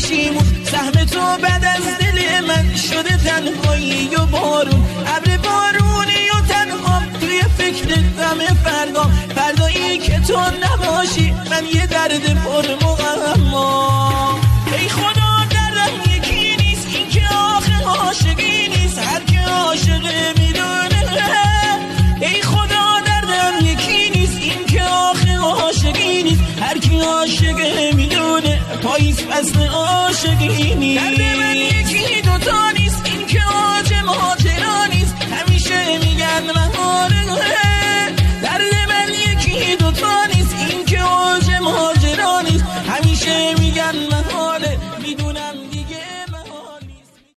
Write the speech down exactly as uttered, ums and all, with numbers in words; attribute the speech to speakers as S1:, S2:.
S1: پشیمون، سهم تو بعد از دل من شده تنهایی و بارون، ابر بارونی و تنها توی فکر غم فردا، فردایی که تو نباشی من یه درد پر مغما. ای خدا دردم یکی نیست، این که آخه عاشقی نیست، هر که عاشقه میدونه. ای خدا دردم یکی نیست، این که آخه عاشقی نیست، هر کی عاشقه میدونه. پاییز فصل عاشقی نیست.